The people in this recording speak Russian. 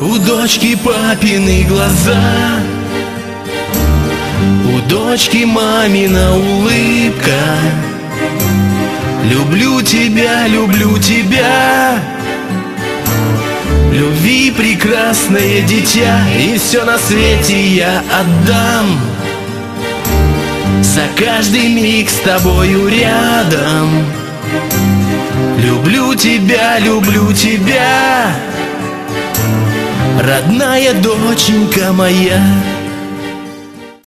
У дочки папины глаза, у дочки мамина улыбка. Люблю тебя, любви прекрасное дитя, и все на свете я отдам за каждый миг с тобою рядом. Люблю тебя, родная доченька моя.